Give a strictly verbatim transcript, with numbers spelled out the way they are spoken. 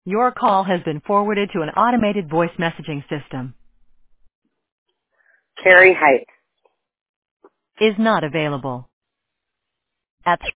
Your call has been forwarded to an automated voice messaging system. Carrie Height. Is not available. At